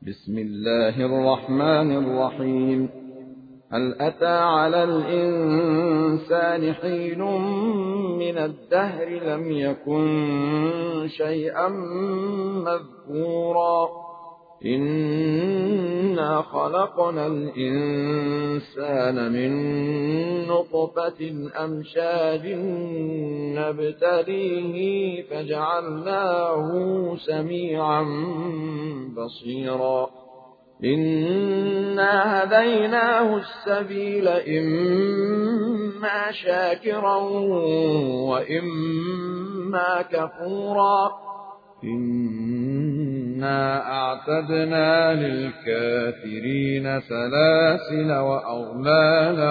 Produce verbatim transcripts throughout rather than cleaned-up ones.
بسم الله الرحمن الرحيم. هل أتى على الإنسان حين من الدهر لم يكن شيئا مذكورا إنا خلقنا الإنسان من نطفة أمشاج نبتليه فجعلناه سميعا بصيرا إنا هديناه السبيل إما شاكرا وإما كفورا إنا أعتدنا للكافرين سلاسل وأغلالا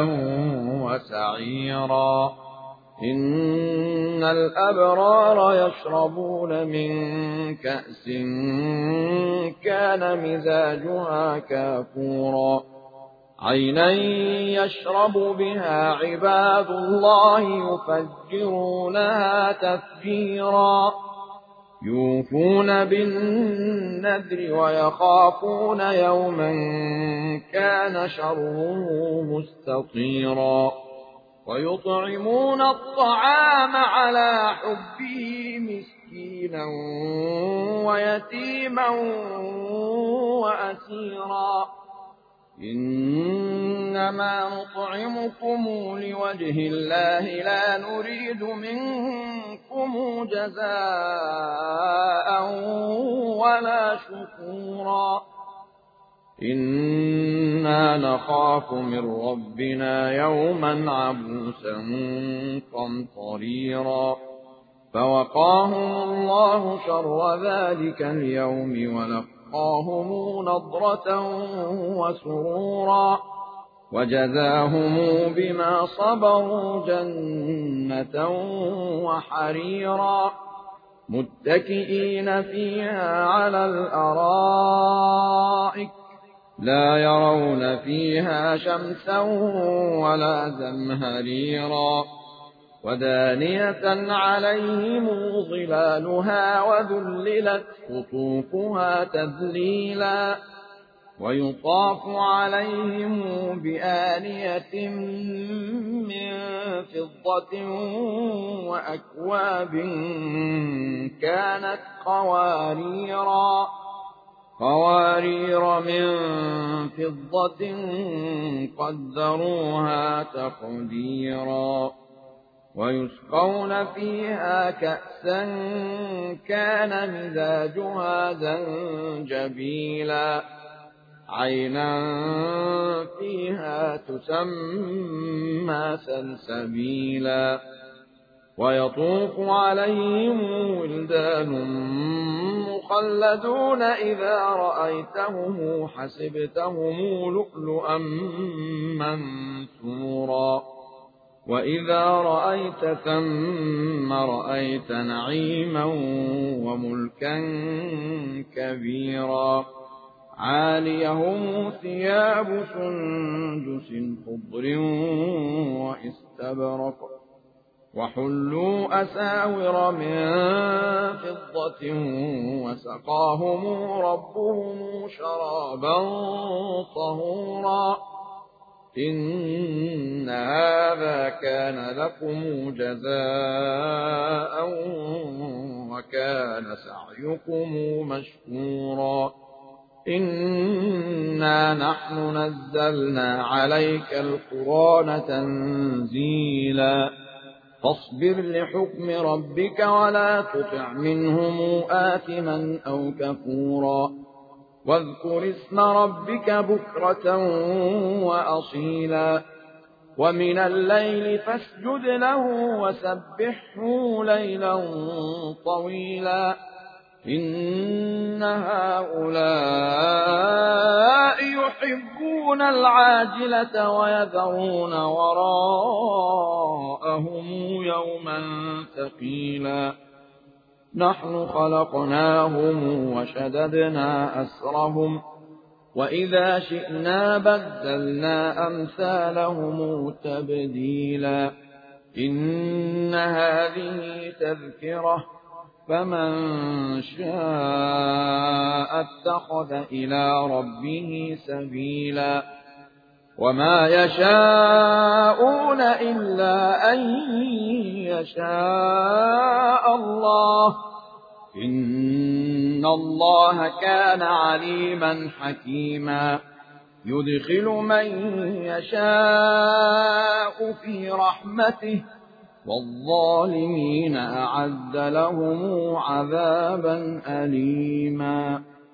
وسعيرا إن الأبرار يشربون من كأس كان مزاجها كافورا عينا يشرب بها عباد الله يفجرونها تفجيرا يوفون بالنذر ويخافون يوما كان شره مستطيرا ويطعمون الطعام على حبه مسكينا ويتيما وأسيرا إنما نطعمكم لوجه الله لا نريد منكم جزاء ولا شكورا إنا نخاف من ربنا يوما عبوسا قمطريرا فوقاهم الله شر ذلك اليوم ولقاهم نضرة وسرورا وجزاهم بما صبروا جنة وحريرا متكئين فيها على الأرائك لا يرون فيها شمسا ولا زمهريرا ودانية عليهم ظلالها وذللت قطوفها تذليلا ويطاف عليهم بآنية من فضة وأكواب كانت قواريرا قوارير من فضة قدروها تقديرا ويسقون فيها كأسا كان مزاجها زنجبيلا عينا فيها تسمى سلسبيلا ويطوف عليهم ولدان مخلدون إذا رأيتهم حسبتهم لؤلؤا منثورا وإذا رأيت ثم رأيت نعيما وملكا كبيرا عاليهم ثياب سندس خضر واستبرق وحلوا أساور من فضة وسقاهم ربهم شرابا طهورا إن هذا كان لكم جزاء وكان سعيكم مشكورا إنا نحن نزلنا عليك القرآن تنزيلا فاصبر لحكم ربك ولا تطع منهم آثما أو كفورا واذكر اسم ربك بكرة وأصيلا ومن الليل فاسجد له وسبحه ليلا طويلا إن هؤلاء يحبون العاجلة ويذرون وراءهم يوما ثقيلا نحن خلقناهم وشددنا أسرهم وإذا شئنا بدلنا أمثالهم تبديلا إن هذه تذكرة فمن شاء اتخذ إلى ربه سبيلا وما يشاءون إلا أن يشاء الله إن الله كان عليما حكيما يدخل من يشاء في رحمته والظالمين أعد لهم عذابا أليما.